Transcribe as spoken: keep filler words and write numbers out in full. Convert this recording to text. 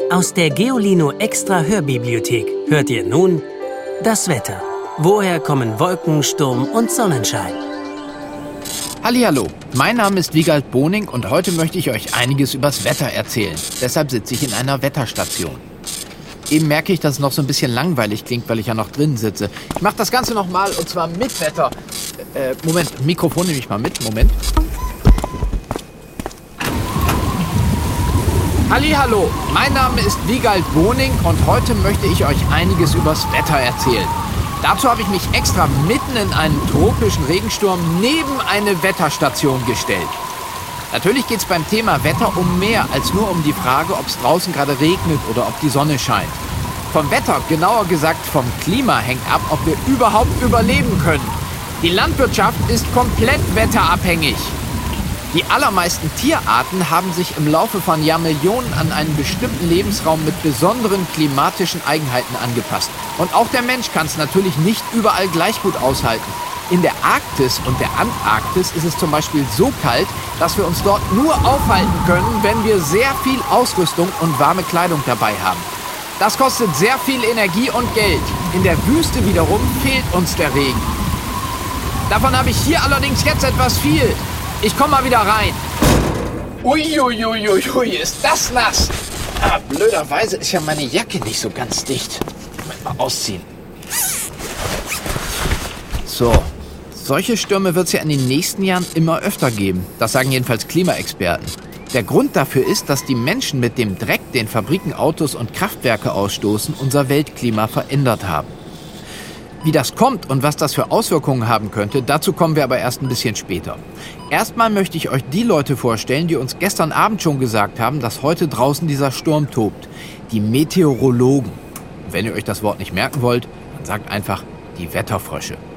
Aus der Geolino Extra Hörbibliothek hört ihr nun das Wetter. Woher kommen Wolken, Sturm und Sonnenschein? Hallihallo, mein Name ist Wiegald Boning und heute möchte ich euch einiges übers Wetter erzählen. Deshalb sitze ich in einer Wetterstation. Eben merke ich, dass es noch so ein bisschen langweilig klingt, weil ich ja noch drin sitze. Ich mache das Ganze nochmal und zwar mit Wetter. Äh, Moment, Mikrofon nehme ich mal mit, Moment. Hallihallo, mein Name ist Wiegald Boning und heute möchte ich euch einiges übers Wetter erzählen. Dazu habe ich mich extra mitten in einen tropischen Regensturm neben eine Wetterstation gestellt. Natürlich geht es beim Thema Wetter um mehr als nur um die Frage, ob es draußen gerade regnet oder ob die Sonne scheint. Vom Wetter, genauer gesagt vom Klima, hängt ab, ob wir überhaupt überleben können. Die Landwirtschaft ist komplett wetterabhängig. Die allermeisten Tierarten haben sich im Laufe von Jahrmillionen an einen bestimmten Lebensraum mit besonderen klimatischen Eigenheiten angepasst. Und auch der Mensch kann es natürlich nicht überall gleich gut aushalten. In der Arktis und der Antarktis ist es zum Beispiel so kalt, dass wir uns dort nur aufhalten können, wenn wir sehr viel Ausrüstung und warme Kleidung dabei haben. Das kostet sehr viel Energie und Geld. In der Wüste wiederum fehlt uns der Regen. Davon habe ich hier allerdings jetzt etwas viel. Ich komme mal wieder rein. Uiuiuiui, ist das nass. Ah, blöderweise ist ja meine Jacke nicht so ganz dicht. Moment, mal ausziehen. So, solche Stürme wird es ja in den nächsten Jahren immer öfter geben. Das sagen jedenfalls Klimaexperten. Der Grund dafür ist, dass die Menschen mit dem Dreck, den Fabriken, Autos und Kraftwerke ausstoßen, unser Weltklima verändert haben. Wie das kommt und was das für Auswirkungen haben könnte, dazu kommen wir aber erst ein bisschen später. Erstmal möchte ich euch die Leute vorstellen, die uns gestern Abend schon gesagt haben, dass heute draußen dieser Sturm tobt. Die Meteorologen. Und wenn ihr euch das Wort nicht merken wollt, dann sagt einfach die Wetterfrösche.